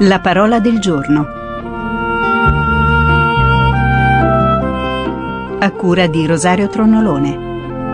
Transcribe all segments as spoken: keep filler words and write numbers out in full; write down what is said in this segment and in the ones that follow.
La parola del giorno, a cura di Rosario Tronnolone.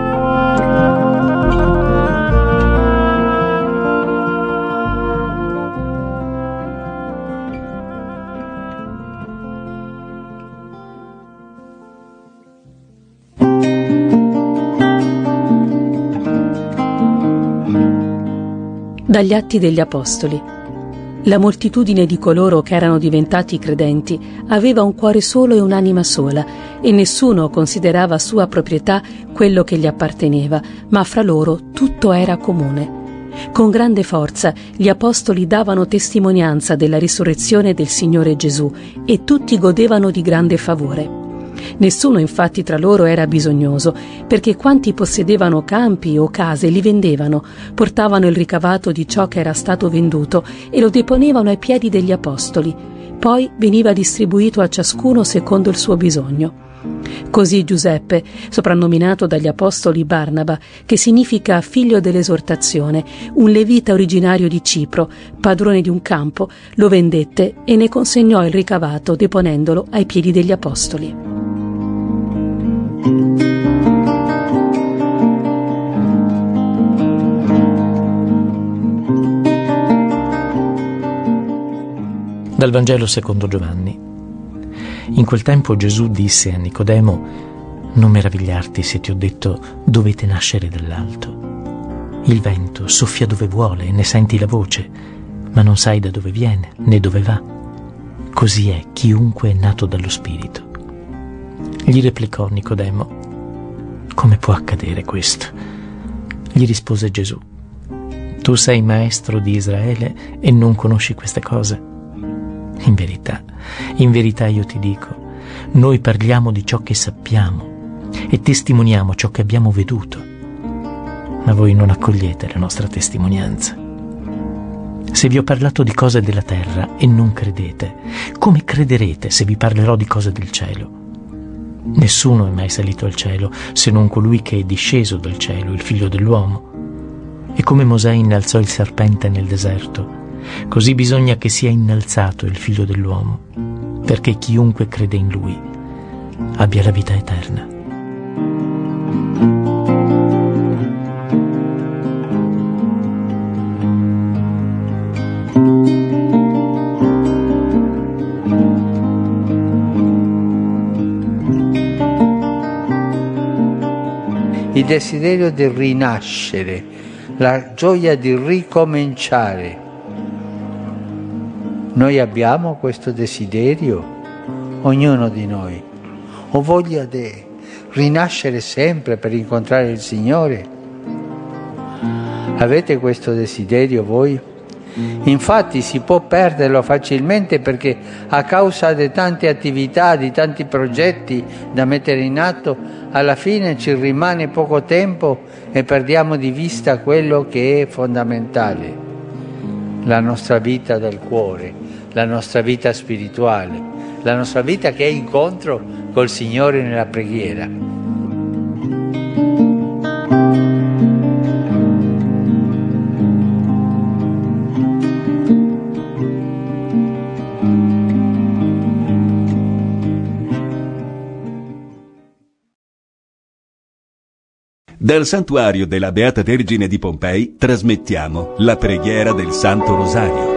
Dagli Atti degli Apostoli. La moltitudine di coloro che erano diventati credenti aveva un cuore solo e un'anima sola, e nessuno considerava sua proprietà quello che gli apparteneva, ma fra loro tutto era comune. Con grande forza gli apostoli davano testimonianza della risurrezione del Signore Gesù, e tutti godevano di grande favore. Nessuno infatti tra loro era bisognoso, perché quanti possedevano campi o case li vendevano, portavano il ricavato di ciò che era stato venduto e lo deponevano ai piedi degli apostoli. Poi veniva distribuito a ciascuno secondo il suo bisogno. Così Giuseppe, soprannominato dagli apostoli Barnaba, che significa figlio dell'esortazione, un levita originario di Cipro, padrone di un campo, lo vendette e ne consegnò il ricavato deponendolo ai piedi degli apostoli. Dal Vangelo secondo Giovanni. In quel tempo Gesù disse a Nicodemo: non meravigliarti se ti ho detto dovete nascere dall'alto. Il vento soffia dove vuole e ne senti la voce, ma non sai da dove viene né dove va. Così è chiunque è nato dallo Spirito. Gli replicò Nicodemo: come può accadere questo? Gli rispose Gesù: tu sei maestro di Israele e non conosci queste cose? In verità, in verità io ti dico, noi parliamo di ciò che sappiamo e testimoniamo ciò che abbiamo veduto, ma voi non accogliete la nostra testimonianza. Se vi ho parlato di cose della terra e non credete, come crederete se vi parlerò di cose del cielo? Nessuno è mai salito al cielo se non colui che è disceso dal cielo, il Figlio dell'uomo. E come Mosè innalzò il serpente nel deserto, così bisogna che sia innalzato il Figlio dell'uomo, perché chiunque crede in Lui abbia la vita eterna. Il desiderio di rinascere, la gioia di ricominciare. Noi abbiamo questo desiderio, ognuno di noi, o voglia di rinascere sempre per incontrare il Signore? Avete questo desiderio voi? Infatti si può perderlo facilmente perché a causa di tante attività, di tanti progetti da mettere in atto, alla fine ci rimane poco tempo e perdiamo di vista quello che è fondamentale, la nostra vita del cuore, la nostra vita spirituale, la nostra vita che è incontro col Signore nella preghiera. Dal santuario della Beata Vergine di Pompei trasmettiamo la preghiera del Santo Rosario.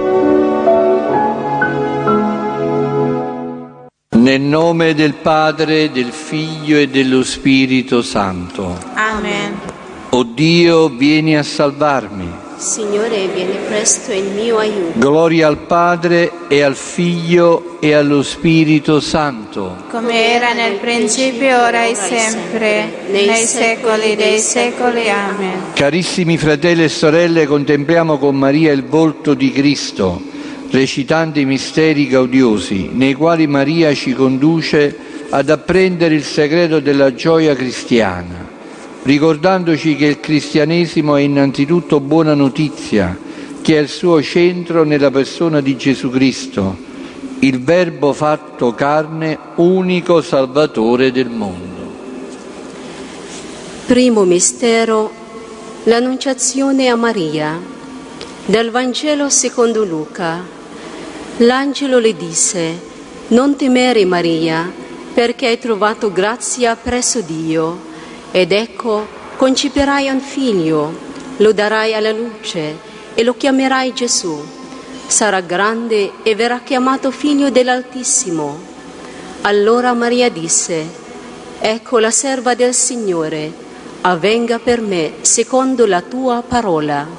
Nel nome del Padre, del Figlio e dello Spirito Santo. Amen. O Dio, vieni a salvarmi. Signore, vieni presto in mio aiuto. Gloria al Padre e al Figlio e allo Spirito Santo. Come era nel principio, ora e sempre, nei secoli dei secoli. Amen. Carissimi fratelli e sorelle, contempliamo con Maria il volto di Cristo, recitando i misteri gaudiosi, nei quali Maria ci conduce ad apprendere il segreto della gioia cristiana, ricordandoci che il cristianesimo è innanzitutto buona notizia, che è il suo centro nella persona di Gesù Cristo, il Verbo fatto carne, unico Salvatore del mondo. Primo mistero, l'Annunciazione a Maria, dal Vangelo secondo Luca. L'angelo le disse: non temere, Maria, perché hai trovato grazia presso Dio. Ed ecco, concepirai un figlio, lo darai alla luce e lo chiamerai Gesù. Sarà grande e verrà chiamato figlio dell'Altissimo. Allora Maria disse: ecco la serva del Signore, avvenga per me secondo la tua parola.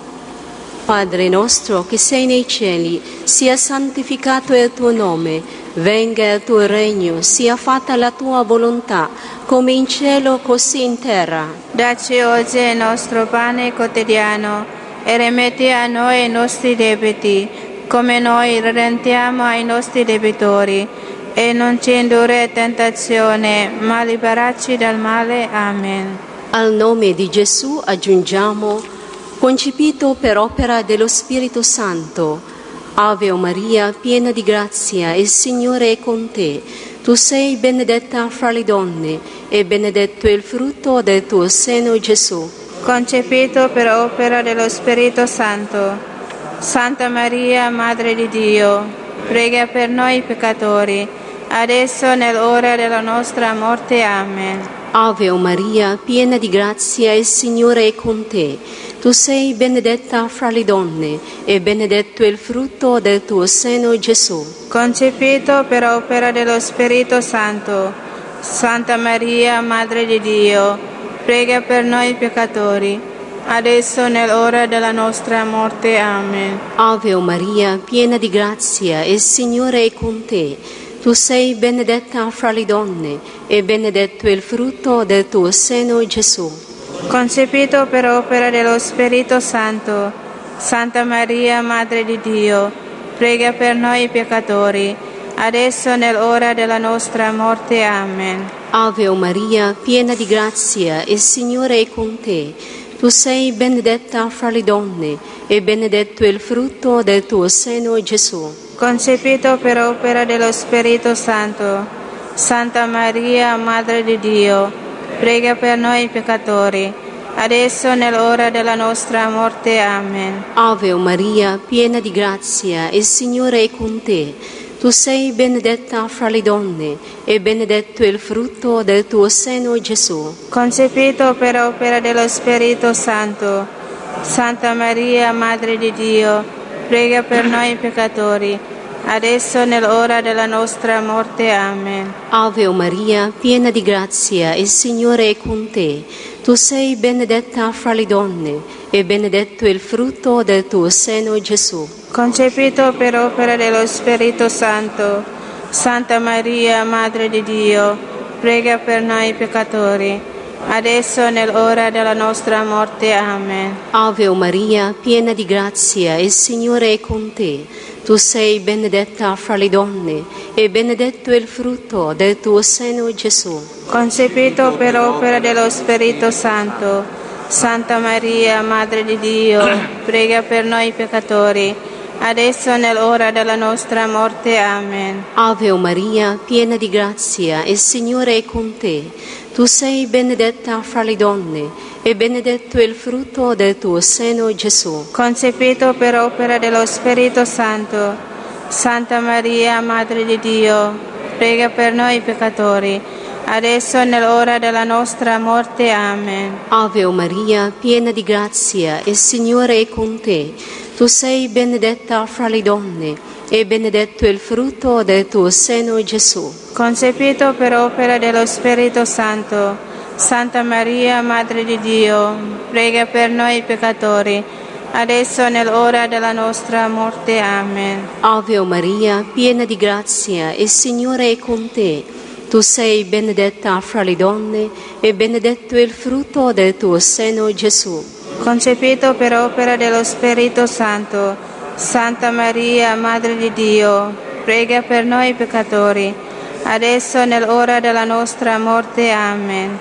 Padre nostro che sei nei cieli, sia santificato il tuo nome, venga il tuo regno, sia fatta la tua volontà, come in cielo così in terra. Dacci oggi il nostro pane quotidiano e rimetti a noi i nostri debiti, come noi rimettiamo ai nostri debitori, e non ci indurre in tentazione, ma liberarci dal male. Amen. Al nome di Gesù aggiungiamo: concepito per opera dello Spirito Santo. Ave Maria, piena di grazia, il Signore è con te. Tu sei benedetta fra le donne e benedetto il frutto del tuo seno, Gesù. Concepito per opera dello Spirito Santo. Santa Maria, Madre di Dio, prega per noi peccatori, adesso e nell'ora della nostra morte. Amen. Ave Maria, piena di grazia, il Signore è con te. Tu sei benedetta fra le donne e benedetto il frutto del tuo seno, Gesù. Concepito per opera dello Spirito Santo. Santa Maria, Madre di Dio, prega per noi peccatori, adesso e nell'ora della nostra morte. Amen. Ave Maria, piena di grazia, il Signore è con te. Tu sei benedetta fra le donne e benedetto il frutto del tuo seno, Gesù. Concepito per opera dello Spirito Santo. Santa Maria, Madre di Dio, prega per noi peccatori, adesso e nell'ora della nostra morte. Amen. Ave Maria, piena di grazia, il Signore è con te. Tu sei benedetta fra le donne e benedetto il frutto del tuo seno, Gesù. Concepito per opera dello Spirito Santo. Santa Maria, Madre di Dio, prega per noi peccatori, adesso e nell'ora della nostra morte. Amen. Ave Maria, piena di grazia, il Signore è con te. Tu sei benedetta fra le donne e benedetto il frutto del tuo seno, Gesù. Concepito per opera dello Spirito Santo. Santa Maria, Madre di Dio, prega per noi peccatori, adesso e nell'ora della nostra morte. Amen. Ave Maria, piena di grazia, il Signore è con te. Tu sei benedetta fra le donne e benedetto il frutto del tuo seno, Gesù. Concepito per opera dello Spirito Santo. Santa Maria, Madre di Dio, prega per noi peccatori, adesso e nell'ora della nostra morte. Amen. Ave Maria, piena di grazia, il Signore è con te. Tu sei benedetta fra le donne e benedetto il frutto del tuo seno, Gesù. Concepito per opera dello Spirito Santo. Santa Maria, Madre di Dio, prega per noi peccatori, adesso e nell'ora della nostra morte. Amen. Ave Maria, piena di grazia, il Signore è con te. Tu sei benedetta fra le donne e benedetto il frutto del tuo seno, Gesù. Concepito per opera dello Spirito Santo. Santa Maria, Madre di Dio, prega per noi peccatori, adesso e nell'ora della nostra morte. Amen. Ave Maria, piena di grazia, il Signore è con te. Tu sei benedetta fra le donne e benedetto il frutto del tuo seno, Gesù. Concepito per opera dello Spirito Santo. Santa Maria, Madre di Dio, prega per noi peccatori, adesso e nell'ora della nostra morte. Amen. Ave Maria, piena di grazia, il Signore è con te. Tu sei benedetta fra le donne e benedetto il frutto del tuo seno, Gesù. Concepito per opera dello Spirito Santo. Santa Maria, Madre di Dio, prega per noi peccatori, adesso e nell'ora della nostra morte. Amen.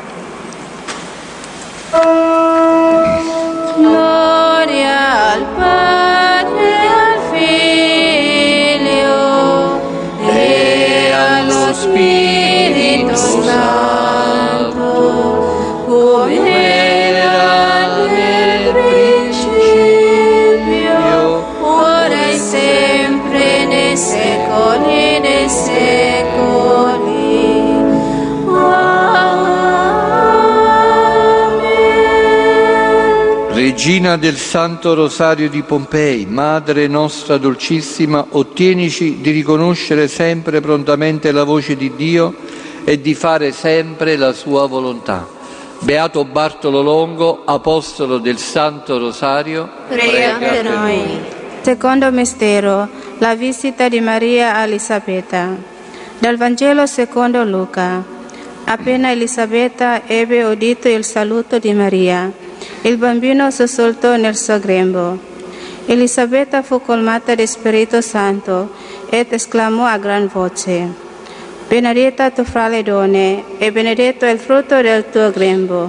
Gloria al Padre, al Figlio e allo Spirito Santo, come era nel principio, ora e sempre, nei Regina del Santo Rosario di Pompei, Madre nostra dolcissima, ottienici di riconoscere sempre prontamente la voce di Dio e di fare sempre la sua volontà. Beato Bartolo Longo, Apostolo del Santo Rosario, prega per noi. Secondo mistero, la visita di Maria a Elisabetta. Dal Vangelo secondo Luca. Appena Elisabetta ebbe udito il saluto di Maria, il bambino sussultò nel suo grembo. Elisabetta fu colmata di Spirito Santo ed esclamò a gran voce: Benedetta tu fra le donne, e benedetto è il frutto del tuo grembo.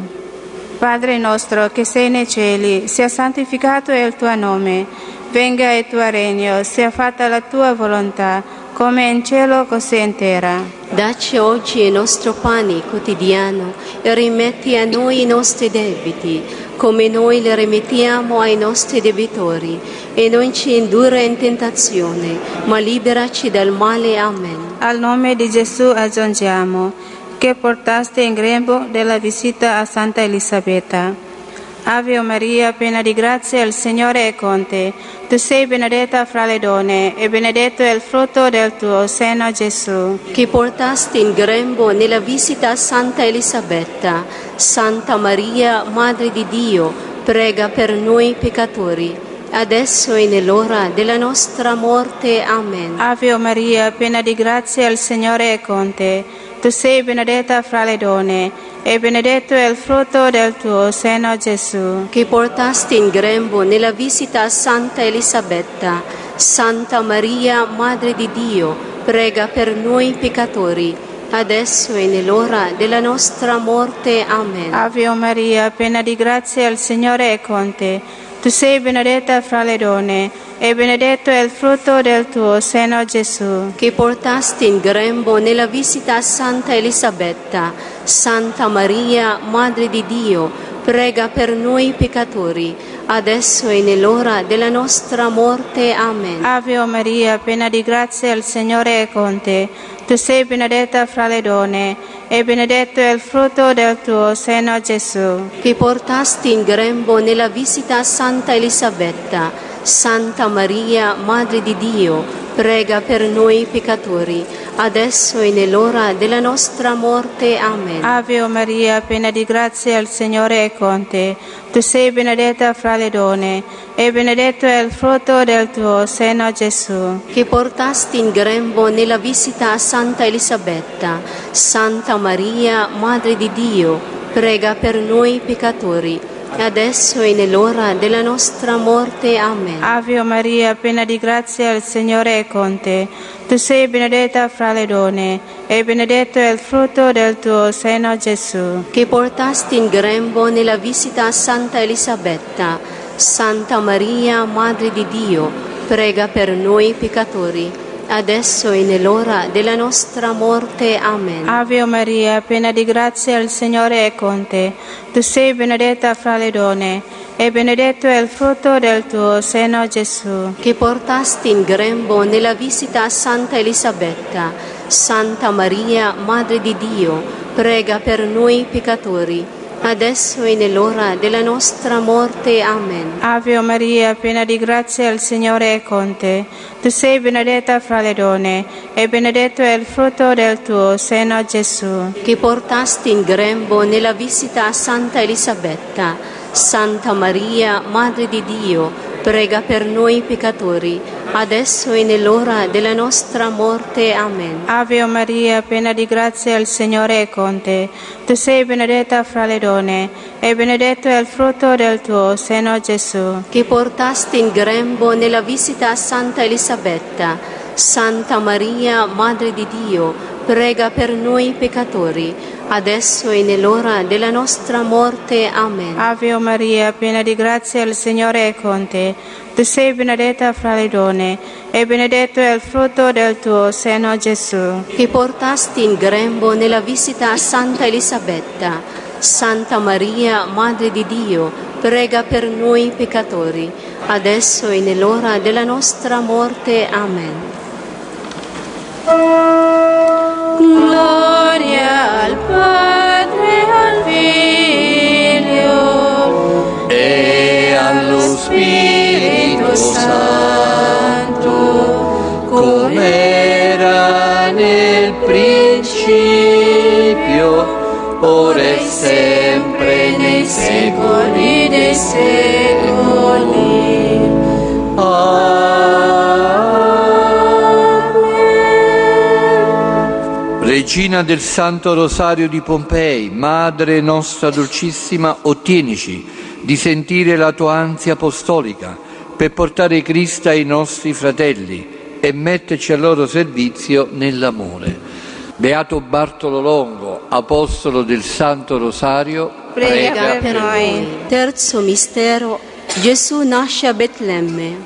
Padre nostro che sei nei cieli, sia santificato il tuo nome, venga il tuo regno, sia fatta la tua volontà, come in cielo così in terra. Dacci oggi il nostro pane quotidiano e rimetti a noi i nostri debiti, come noi li rimettiamo ai nostri debitori, e non ci indurre in tentazione, ma liberaci dal male. Amen. Al nome di Gesù aggiungiamo, che portaste in grembo della visita a Santa Elisabetta. Ave Maria, piena di grazia, il Signore è con te. Tu sei benedetta fra le donne, e benedetto è il frutto del tuo seno, Gesù. Che portaste in grembo nella visita a Santa Elisabetta. Santa Maria, Madre di Dio, prega per noi peccatori, adesso e nell'ora della nostra morte. Amen. Ave Maria, piena di grazia, il Signore è con te. Tu sei benedetta fra le donne, e benedetto è il frutto del tuo seno, Gesù. Che portaste in grembo nella visita a Santa Elisabetta. Santa Maria, Madre di Dio, prega per noi peccatori, adesso e nell'ora della nostra morte. Amen. Ave Maria, piena di grazia, il Signore è con te. Tu sei benedetta fra le donne, e benedetto è il frutto del tuo seno, Gesù. Che portaste in grembo nella visita a Santa Elisabetta. Santa Maria, Madre di Dio, prega per noi peccatori, adesso e nell'ora della nostra morte. Amen. Ave Maria, piena di grazia, il Signore è con te. Tu sei benedetta fra le donne, e benedetto è il frutto del tuo seno, Gesù. Che portaste in grembo nella visita a Santa Elisabetta. Santa Maria, Madre di Dio, prega per noi peccatori, adesso e nell'ora della nostra morte. Amen. Ave Maria, piena di grazia, il Signore è con te. Tu sei benedetta fra le donne, e benedetto è il frutto del tuo seno, Gesù. Che portaste in grembo nella visita a Santa Elisabetta. Santa Maria, Madre di Dio, prega per noi peccatori, adesso e nell'ora della nostra morte. Amen. Ave Maria, piena di grazia, il Signore è con te. Tu sei benedetta fra le donne, e benedetto è il frutto del tuo seno, Gesù. Che portaste in grembo nella visita a Santa Elisabetta. Santa Maria, Madre di Dio, prega per noi peccatori, adesso e nell'ora della nostra morte. Amen. Ave Maria, piena di grazia, il Signore è con te. Tu sei benedetta fra le donne, e benedetto è il frutto del tuo seno, Gesù. Che portaste in grembo nella visita a Santa Elisabetta. Santa Maria, Madre di Dio, prega per noi peccatori, adesso e nell'ora della nostra morte. Amen. Ave Maria, piena di grazia, il Signore è con te. Tu sei benedetta fra le donne, e benedetto è il frutto del tuo seno, Gesù. Che portaste in grembo nella visita a Santa Elisabetta. Santa Maria, Madre di Dio, prega per noi peccatori, adesso e nell'ora della nostra morte. Amen. Ave Maria, piena di grazia, il Signore è con te. Tu sei benedetta fra le donne, e benedetto è il frutto del tuo seno, Gesù. Che portaste in grembo nella visita a Santa Elisabetta. Santa Maria, Madre di Dio, prega per noi peccatori, adesso e nell'ora della nostra morte. Amen. Ave Maria, piena di grazia, il Signore è con te. Tu sei benedetta fra le donne, e benedetto è il frutto del tuo seno, Gesù. Che portaste in grembo nella visita a Santa Elisabetta. Santa Maria, Madre di Dio, prega per noi peccatori, adesso e nell'ora della nostra morte. Amen. Gloria al Padre, al Figlio e ora e sempre nei secoli dei secoli. Amen. Regina del Santo Rosario di Pompei, Madre nostra dolcissima, ottienici di sentire la tua ansia apostolica per portare Cristo ai nostri fratelli e metterci al loro servizio nell'amore. Beato Bartolo Longo, apostolo del Santo Rosario, prega, prega per noi. Terzo mistero, Gesù nasce a Betlemme.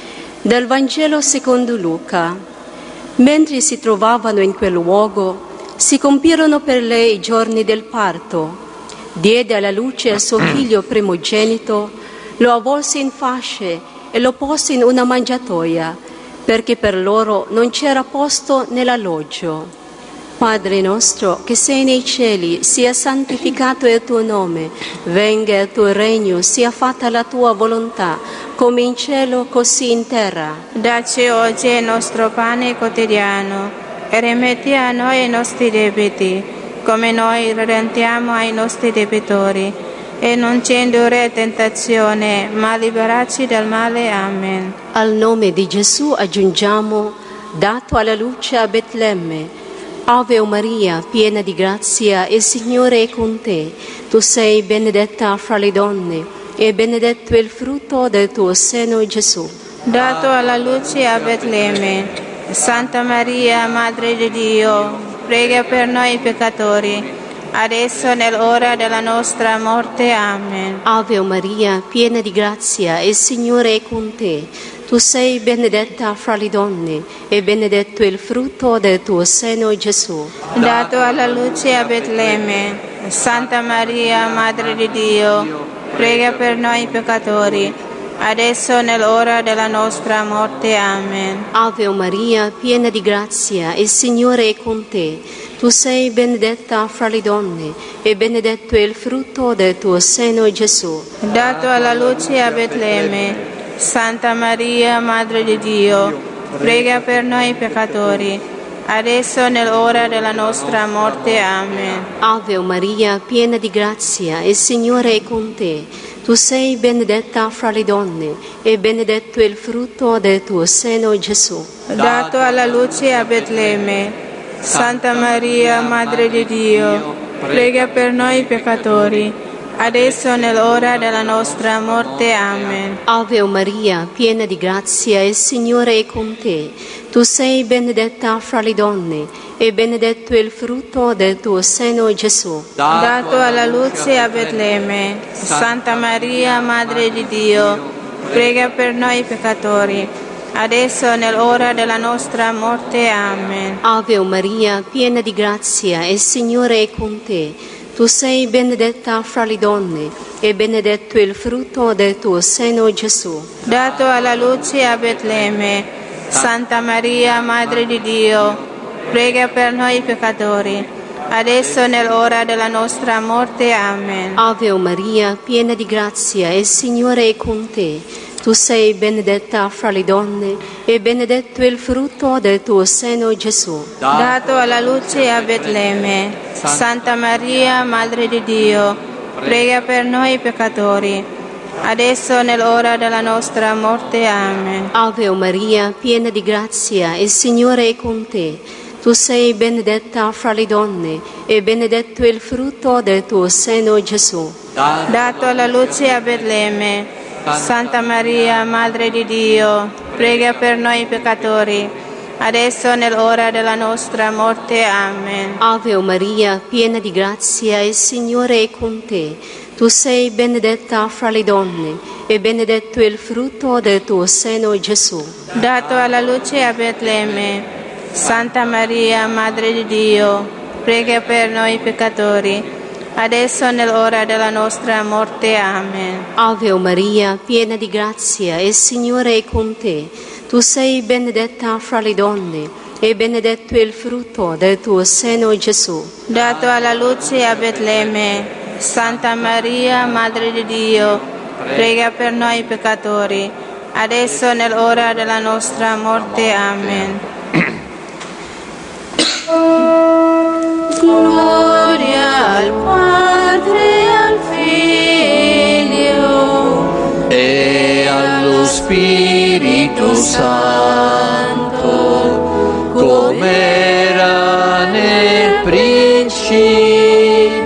Dal Vangelo secondo Luca. Mentre si trovavano in quel luogo, si compirono per lei i giorni del parto. Diede alla luce suo figlio primogenito, lo avvolse in fasce e lo pose in una mangiatoia, perché per loro non c'era posto nell'alloggio. Padre nostro che sei nei cieli, sia santificato il tuo nome, venga il tuo regno, sia fatta la tua volontà, come in cielo così in terra. Dacci oggi il nostro pane quotidiano e rimetti a noi i nostri debiti, come noi rimettiamo ai nostri debitori. E non ci indurre a tentazione, ma liberarci dal male. Amen. Al nome di Gesù aggiungiamo, dato alla luce a Betlemme. Ave Maria, piena di grazia, il Signore è con te. Tu sei benedetta fra le donne, e benedetto il frutto del tuo seno, Gesù. Dato alla luce a Betlemme, Santa Maria, Madre di Dio, prega per noi peccatori, adesso nell'ora della nostra morte. Amen. Ave Maria, piena di grazia, il Signore è con te. Tu sei benedetta fra le donne, e benedetto il frutto del tuo seno, Gesù. Dato alla luce a Betlemme, Santa Maria, Madre di Dio, prega per noi peccatori, adesso nell'ora della nostra morte. Amen. Ave Maria, piena di grazia, il Signore è con te. Tu sei benedetta fra le donne, e benedetto il frutto del tuo seno, Gesù. Dato alla luce a Betlemme, Santa Maria, Madre di Dio, prega per noi peccatori, adesso nell'ora della nostra morte. Amen. Ave Maria, piena di grazia, il Signore è con te. Tu sei benedetta fra le donne, e benedetto il frutto del tuo seno, Gesù. Dato alla luce a Betlemme, Santa Maria, Madre di Dio, prega per noi peccatori, adesso nell'ora della nostra morte. Amen. Ave Maria, piena di grazia, il Signore è con te. Tu sei benedetta fra le donne, e benedetto il frutto del tuo seno, Gesù. Dato alla luce a Betlemme, Santa Maria, Madre di Dio, prega per noi peccatori, adesso nell'ora della nostra morte. Amen. Ave Maria, piena di grazia, il Signore è con te. Tu sei benedetta fra le donne, e benedetto il frutto del tuo seno, Gesù. Dato alla luce a Betlemme, Santa Maria, Madre di Dio, prega per noi peccatori, adesso nell'ora della nostra morte. Amen. Ave Maria, piena di grazia, il Signore è con te. Tu sei benedetta fra le donne, e benedetto il frutto del tuo seno, Gesù. Dato alla luce a Betlemme, Santa Maria, Madre di Dio, prega per noi peccatori, adesso nell'ora della nostra morte. Amen. Ave Maria, piena di grazia, il Signore è con te. Tu sei benedetta fra le donne, e benedetto il frutto del tuo seno, Gesù. Dato alla luce a Betlemme, Santa Maria, Madre di Dio, prega per noi peccatori, adesso nell'ora della nostra morte. Amen. Ave Maria, piena di grazia, il Signore è con te. Tu sei benedetta fra le donne, e benedetto il frutto del tuo seno, Gesù. Dato alla luce a Betlemme, Santa Maria, Madre di Dio, prega per noi peccatori, adesso nell'ora della nostra morte. Amen. Ave Maria, piena di grazia, il Signore è con te. Tu sei benedetta fra le donne, e benedetto il frutto del tuo seno, Gesù. Dato alla luce a Betlemme, Santa Maria, Madre di Dio, prega per noi peccatori, adesso nell'ora della nostra morte. Amen. Gloria al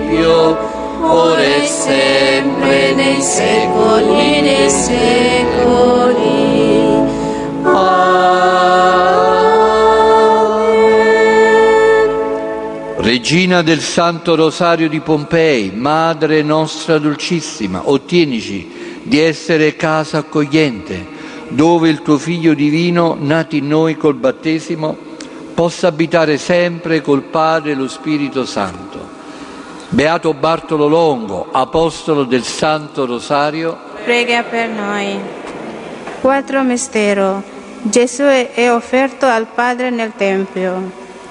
Tempio, ora e sempre nei secoli dei secoli. Amen. Regina del Santo Rosario di Pompei, Madre nostra dolcissima, ottienici di essere casa accogliente, dove il tuo Figlio divino, nato in noi col battesimo, possa abitare sempre col Padre e lo Spirito Santo. Beato Bartolo Longo, apostolo del Santo Rosario, prega per noi. Quattro mistero. Gesù è offerto al Padre nel Tempio.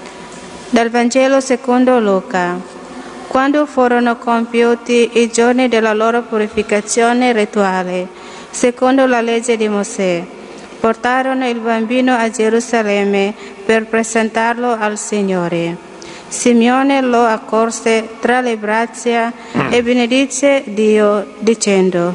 Dal Vangelo secondo Luca. Quando furono compiuti i giorni della loro purificazione rituale, secondo la legge di Mosè, portarono il bambino a Gerusalemme per presentarlo al Signore. Simeone lo accolse tra le braccia e benedice Dio dicendo: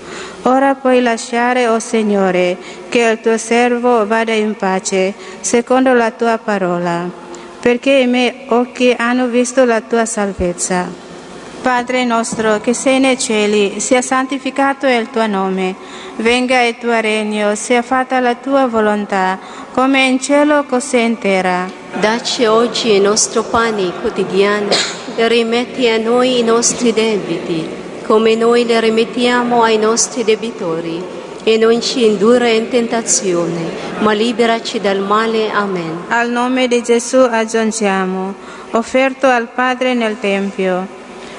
Ora puoi lasciare, o Signore, che il tuo servo vada in pace, secondo la tua parola, perché i miei occhi hanno visto la tua salvezza. Padre nostro che sei nei cieli, sia santificato il tuo nome, venga il tuo regno, sia fatta la tua volontà, come in cielo così in terra. Dacci oggi il nostro pane quotidiano e rimetti a noi i nostri debiti, come noi li rimettiamo ai nostri debitori, e non ci indurre in tentazione, ma liberaci dal male. Amen. Al nome di Gesù aggiungiamo, offerto al Padre nel Tempio.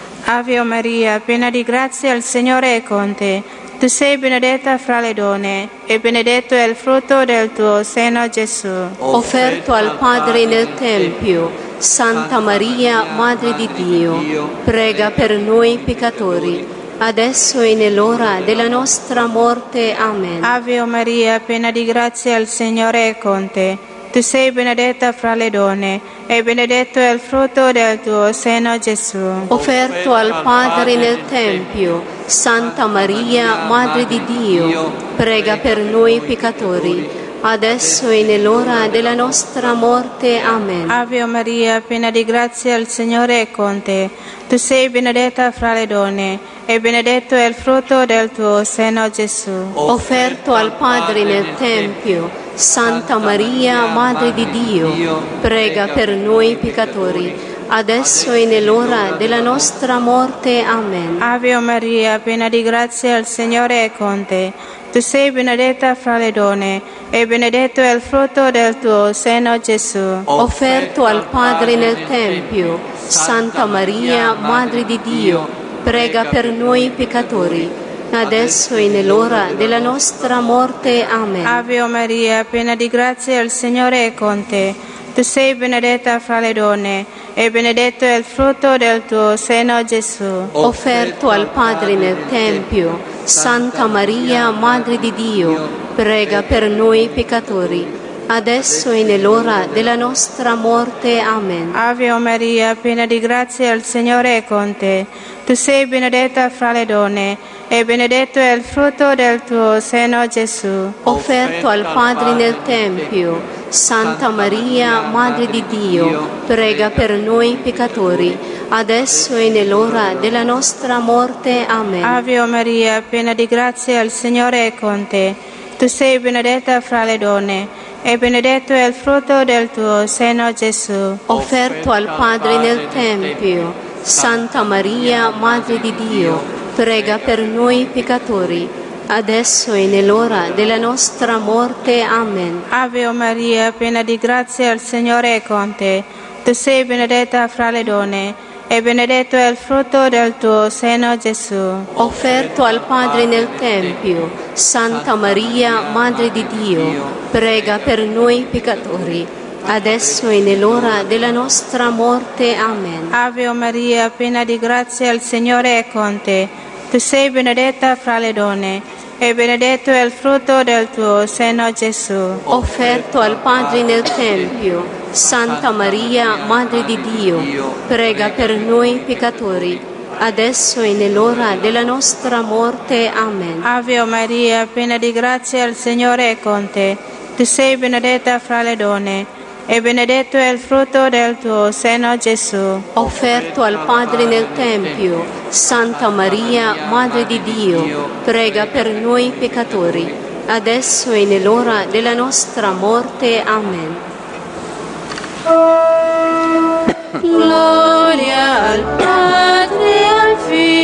Ave Maria, piena di grazia, il Signore è con te. Tu sei benedetta fra le donne, e benedetto è il frutto del tuo seno, Gesù. Offerto al Padre nel Tempio, Santa Maria, Madre di Dio, prega per noi peccatori, adesso e nell'ora della nostra morte. Amen. Ave Maria, piena di grazia, il Signore è con te. Tu sei benedetta fra le donne, e benedetto è il frutto del tuo seno, Gesù. Offerto al Padre nel Tempio, Santa Maria, Madre di Dio, prega per noi peccatori, adesso e nell'ora della nostra morte. Amen. Ave Maria, piena di grazia, il Signore è con te. Tu sei benedetta fra le donne, e benedetto è il frutto del tuo seno, Gesù. Offerto al Padre nel Tempio, Santa Maria, Madre di Dio, prega per noi peccatori, adesso e nell'ora della nostra morte. Amen. Ave Maria, piena di grazia, il Signore è con te. Tu sei benedetta fra le donne, e benedetto è il frutto del tuo seno, Gesù. Offerto al Padre nel Tempio, Santa Maria, Madre di Dio, prega per noi peccatori, adesso e nell'ora della nostra morte. Amen. Ave Maria, piena di grazia, il Signore è con te. Tu sei benedetta fra le donne, e benedetto è il frutto del tuo seno, Gesù. Offerto al Padre nel Tempio, Santa Maria, Madre di Dio, prega per noi peccatori, adesso e nell'ora della nostra morte. Amen. Ave Maria, piena di grazia, il Signore è con te. Tu sei benedetta fra le donne, e benedetto è il frutto del tuo seno, Gesù. Offerto al Padre nel Tempio, Santa Maria, Madre di Dio, prega per noi peccatori, adesso e nell'ora della nostra morte. Amen. Ave Maria, piena di grazia, il Signore è con te. Tu sei benedetta fra le donne, e benedetto è il frutto del tuo seno, Gesù. Offerto al Padre nel Tempio, Santa Maria, Madre di Dio, prega per noi peccatori, adesso e nell'ora della nostra morte. Amen. Ave Maria, piena di grazia, il Signore è con te. Tu sei benedetta fra le donne, e benedetto è il frutto del tuo seno, Gesù. Offerto al Padre nel Tempio, Santa Maria, Madre di Dio, prega per noi peccatori, adesso e nell'ora della nostra morte. Amen. Ave Maria, piena di grazia, il Signore è con te. Tu sei benedetta fra le donne, e benedetto è il frutto del tuo seno, Gesù. Offerto al Padre nel Tempio, Santa Maria, Madre di Dio, prega per noi peccatori, adesso e nell'ora della nostra morte. Amen. Ave Maria, piena di grazia, il Signore è con te. Tu sei benedetta fra le donne, e benedetto è il frutto del tuo seno, Gesù. Offerto al Padre nel Tempio, Santa Maria, Madre di Dio, prega per noi peccatori, adesso e nell'ora della nostra morte. Amen. Gloria al Padre, al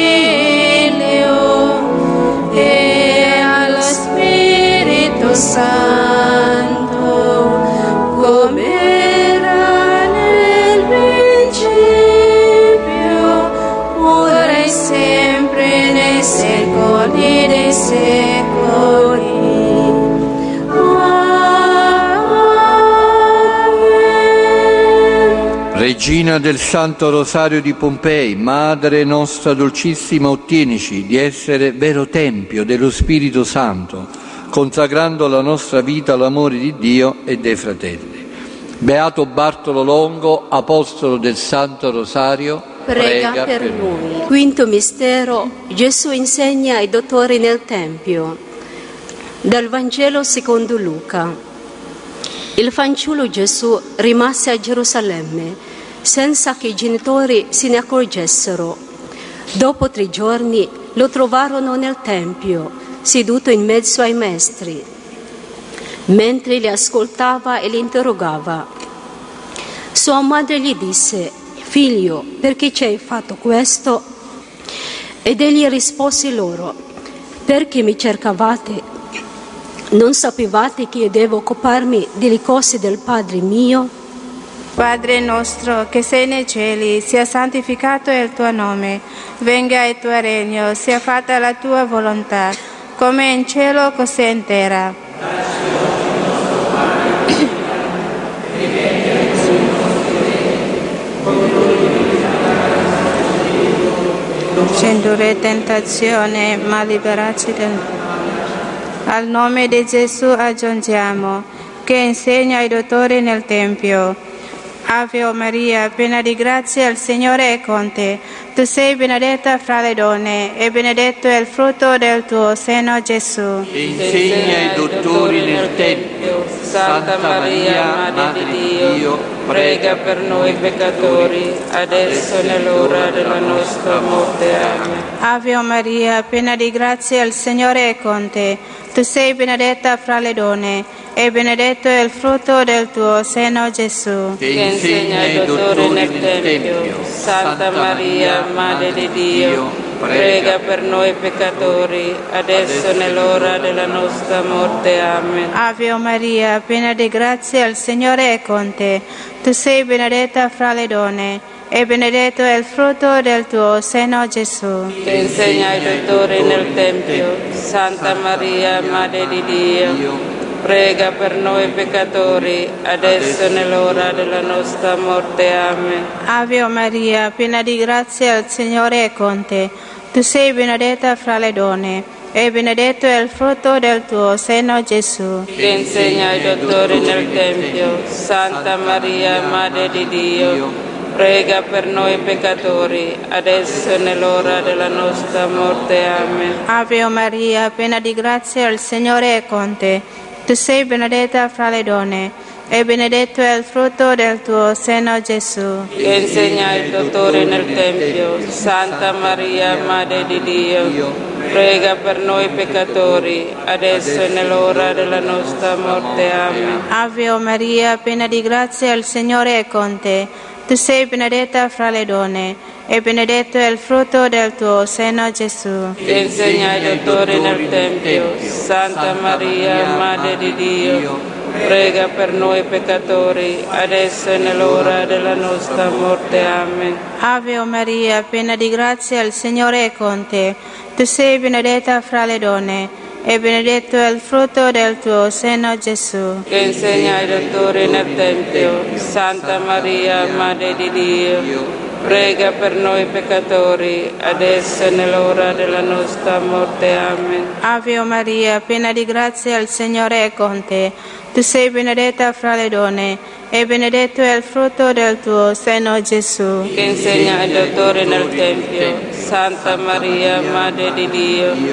Figlio e allo Spirito Santo, come era nel principio, ora e sempre, nei secoli dei secoli. Regina del Santo Rosario di Pompei, Madre nostra dolcissima, ottienici di essere vero Tempio dello Spirito Santo, consacrando la nostra vita all'amore di Dio e dei fratelli. Beato Bartolo Longo, Apostolo del Santo Rosario, prega, prega per, per noi. noi. Quinto mistero, Gesù insegna ai dottori nel Tempio. Dal Vangelo secondo Luca. Il fanciullo Gesù rimase a Gerusalemme senza che i genitori se ne accorgessero. Dopo tre giorni lo trovarono nel Tempio, seduto in mezzo ai maestri. Mentre li ascoltava e li interrogava, sua madre gli disse: «Figlio, perché ci hai fatto questo?» Ed egli rispose loro: «Perché mi cercavate? Non sapevate che io devo occuparmi delle cose del Padre mio?» Padre nostro che sei nei cieli, sia santificato il tuo nome, venga il tuo regno, sia fatta la tua volontà, come in cielo così in terra. C'è tentazione, ma liberaci del Al nome di Gesù aggiungiamo, che insegna ai dottori nel Tempio. Ave Maria, piena di grazia, il Signore è con te. Tu sei benedetta fra le donne, e benedetto è il frutto del tuo seno, Gesù. Insegna ai dottori nel Tempio. Santa Maria, Madre di Dio, prega per noi peccatori, adesso e nell'ora della nostra morte. Amen. Ave Maria, piena di grazia, il Signore è con te. Tu sei benedetta fra le donne, e benedetto è il frutto del tuo seno, Gesù. Che insegna ai dottori nel Tempio. Santa Maria, Madre di Dio, prega per noi peccatori, adesso e nell'ora della nostra morte. Amen. Ave Maria, piena di grazia, il Signore è con te. Tu sei benedetta fra le donne, e benedetto è il frutto del tuo seno, Gesù. Che insegna ai dottori nel Tempio. Santa Maria, Madre di Dio, prega per noi peccatori, adesso e nell'ora della nostra morte. Amen. Ave Maria, piena di grazia, il Signore è con te. Tu sei benedetta fra le donne, e benedetto è il frutto del tuo seno, Gesù. Che insegna ai dottori nel Tempio. Santa Maria, Madre di Dio, prega per noi peccatori, adesso e nell'ora della nostra morte. Amen. Ave Maria, piena di grazia, il Signore è con te. Tu sei benedetta fra le donne, e benedetto è il frutto del tuo seno, Gesù. Che insegna ai dottori nel Tempio. Santa Maria, Madre di Dio, prega per noi peccatori, adesso e nell'ora della nostra morte. Amen. Ave Maria, piena di grazia, il Signore è con te. Tu sei benedetta fra le donne, e benedetto è il frutto del tuo seno, Gesù. Che insegna ai dottori nel Tempio. Santa Maria, Madre di Dio, prega per noi peccatori, adesso e nell'ora della nostra morte. Amen. Ave Maria, piena di grazia, il Signore è con te. Tu sei benedetta fra le donne, e benedetto è il frutto del tuo seno, Gesù. Che insegna ai dottori nel Tempio. Santa Maria, Madre di Dio, prega per noi peccatori, adesso e nell'ora della nostra morte. Amen. Ave Maria, piena di grazia, il Signore è con te. Tu sei benedetta fra le donne, e benedetto è il frutto del tuo seno, Gesù. Che insegna ai dottori nel Tempio. Santa Maria, Madre di Dio,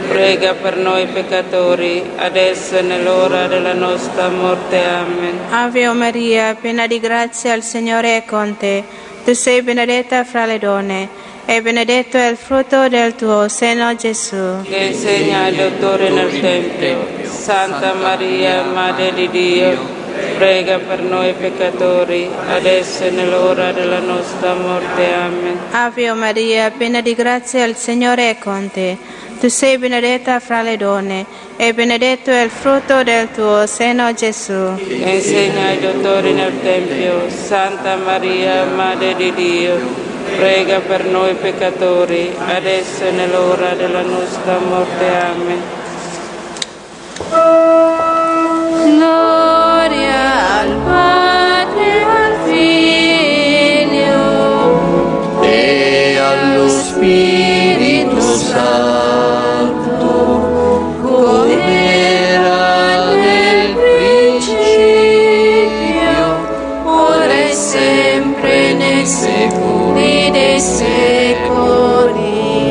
prega per noi peccatori, adesso e nell'ora della nostra morte. Amen. Ave Maria, piena di grazia, il Signore è con te. Tu sei benedetta fra le donne, e benedetto è il frutto del tuo seno, Gesù. Che insegna il dottore nel Tempio, Santa Maria, Madre di Dio, prega per noi peccatori, adesso e nell'ora della nostra morte. Amen. Ave Maria, piena di grazia, il Signore è con te. Tu sei benedetta fra le donne, e benedetto è il frutto del tuo seno, Gesù. Che insegna ai dottori nel Tempio, Santa Maria, Madre di Dio, prega per noi peccatori, adesso e nell'ora della nostra morte. Amen. Gloria al Padre, al Figlio e allo Spirito Santo, come era nel principio, ora e sempre, nei secoli dei secoli.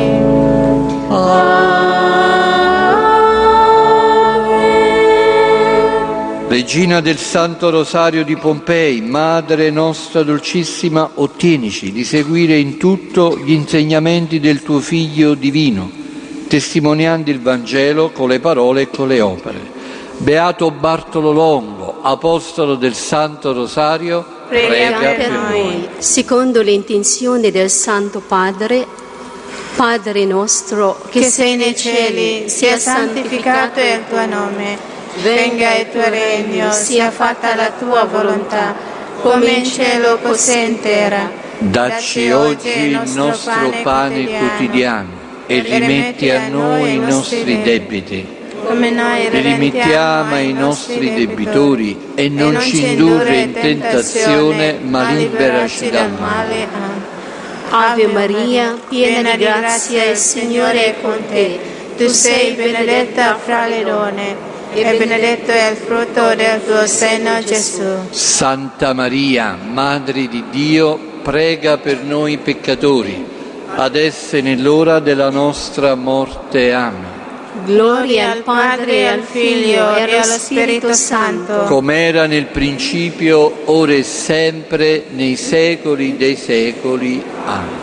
Regina del Santo Rosario di Pompei, Madre nostra dolcissima, ottienici di seguire in tutto gli insegnamenti del tuo Figlio divino, testimoniando il Vangelo con le parole e con le opere. Beato Bartolo Longo, apostolo del Santo Rosario, prega, prega per per noi. noi. Secondo l'intenzione del Santo Padre, Padre nostro che, che sei nei cieli, sia santificato il tuo nome. Venga il tuo regno, sia fatta la tua volontà, come in cielo così in terra. Dacci oggi il nostro pane quotidiano e rimetti a noi i nostri debiti, come noi rimettiamo ai nostri debitori, e non ci indurre in tentazione, ma liberaci dal male. Ave Maria, piena di grazia, il Signore è con te. Tu sei benedetta fra le donne, e benedetto è il frutto del tuo seno, Gesù. Santa Maria, Madre di Dio, prega per noi peccatori, adesso e nell'ora della nostra morte. Amen. Gloria al Padre, e al Figlio e allo Spirito Santo, come era nel principio, ora e sempre, nei secoli dei secoli. Amen.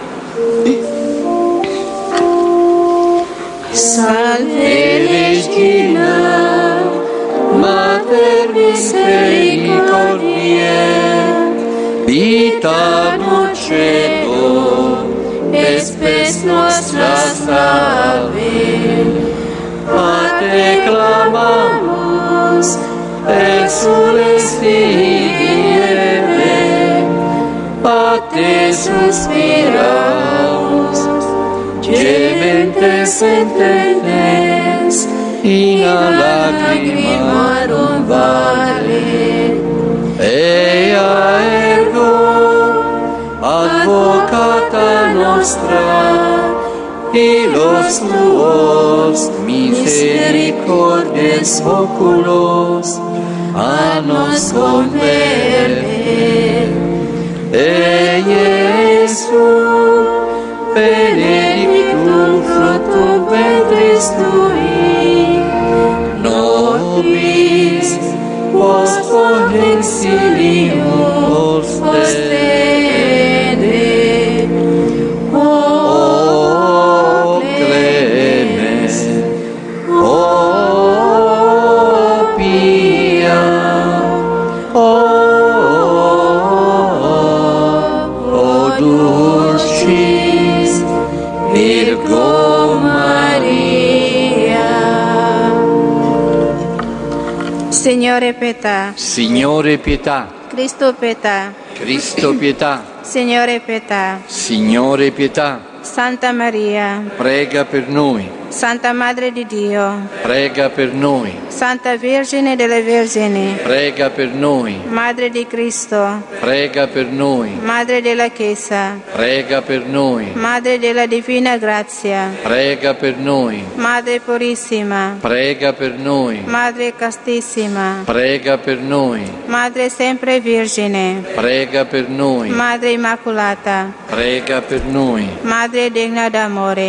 Salve Regina, Mater misericordiae, vita dulcedo, et spes nostra salve. A te clamamus, exules Kyrie, a te suspiramus, gementes sentences, in lacrimarum vale. Ea ergo, advocata nostra, y los tuos misericordes oculos a nos converte. E Jesús, benedictum fructum ventris tui, nobis post consilium ostende. O clemens, o pia, o dulcis Virgo Maria. Signore pietà, Signore pietà, Cristo pietà, Cristo pietà, Signore pietà, Signore pietà, Santa Maria, prega per noi, Santa Madre di Dio, prega per noi, Santa Vergine delle Vergini, prega per noi, Madre di Cristo, prega per noi, Madre della Chiesa, prega per noi, Madre della Divina Grazia, prega per noi, Madre purissima, prega per noi, Madre castissima, prega per noi, Madre sempre Vergine, prega per noi, Madre Immacolata, prega per noi, Madre degna d'amore,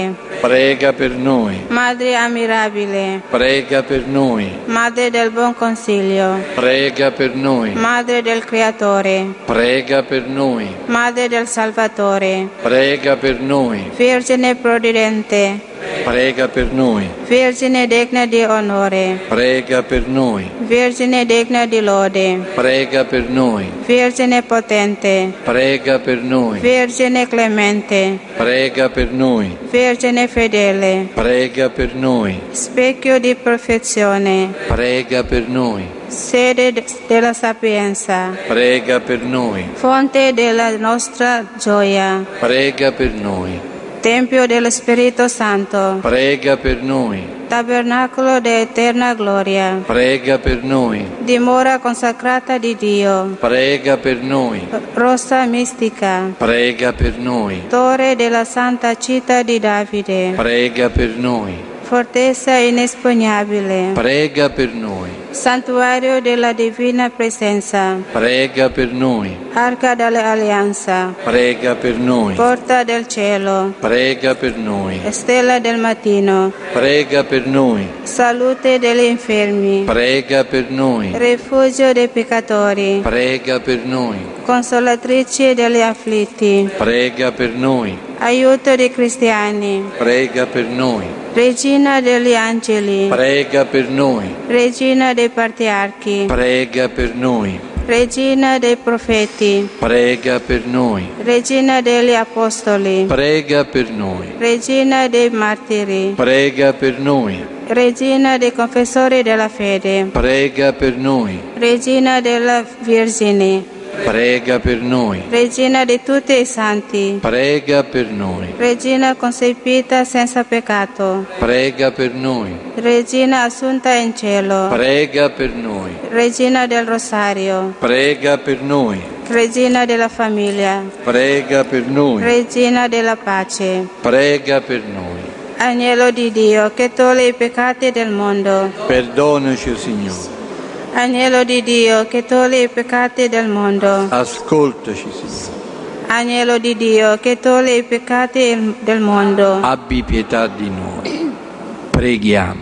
prega per noi. Madre ammirabile, Prega per noi. Madre del buon consiglio, Prega per noi. Madre del Creatore, Prega per noi. Madre del Salvatore, Prega per noi. Vergine provvidente, Prega per noi. Vergine degna di onore, Prega per noi. Vergine degna di lode, Prega per noi. Vergine potente, Prega per noi. Vergine clemente, Prega per noi. Vergine fedele, Prega per noi. specchio di perfezione, Prega per noi. sede de- della sapienza, Prega per noi. fonte della nostra gioia, Prega per noi. tempio dello Spirito Santo, Prega per noi. tabernacolo d'eterna gloria, Prega per noi. dimora consacrata di Dio, Prega per noi. rossa mistica, Prega per noi. torre della santa città di Davide, Prega per noi. fortezza inespugnabile, Prega per noi. santuario della divina presenza, Prega per noi. arca dell'alleanza, Prega per noi. porta del cielo, Prega per noi. stella del mattino, Prega per noi. salute degli infermi, Prega per noi. rifugio dei peccatori, Prega per noi. consolatrice degli afflitti, Prega per noi. aiuto dei cristiani, Prega per noi. regina degli angeli, Prega per noi. regina dei patriarchi, Prega per noi. regina dei profeti, Prega per noi. regina degli apostoli, Prega per noi. regina dei martiri, Prega per noi. regina dei confessori della fede, Prega per noi. regina della Vergine, Prega per noi. regina di tutti i santi, Prega per noi. regina concepita senza peccato, Prega per noi. regina assunta in cielo, Prega per noi. regina del rosario, Prega per noi. regina della famiglia, Prega per noi. regina della pace, Prega per noi. agnello di Dio che toglie i peccati del mondo, Perdonaci, o Signore. agnello di Dio che toglie i peccati del mondo, Ascoltaci, Signore. agnello di Dio che toglie i peccati del mondo, Abbi pietà di noi. Preghiamo.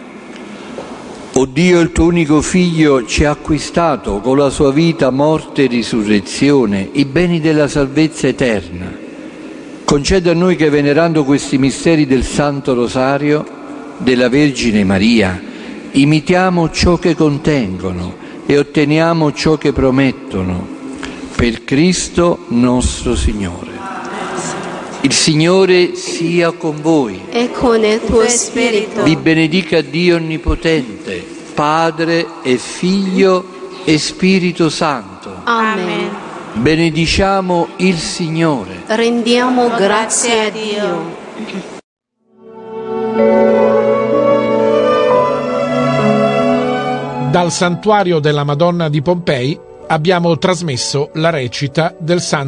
O Dio, il tuo unico Figlio ci ha acquistato con la sua vita, morte e risurrezione i beni della salvezza eterna. Concede a noi che, venerando questi misteri del Santo Rosario, della Vergine Maria, imitiamo ciò che contengono e otteniamo ciò che promettono. Per Cristo nostro Signore. Il Signore sia con voi. E con il tuo spirito. Vi benedica Dio Onnipotente, Padre e Figlio e Spirito Santo. Amen. Benediciamo il Signore. Rendiamo grazie a Dio. Dal santuario della Madonna di Pompei abbiamo trasmesso la recita del Santo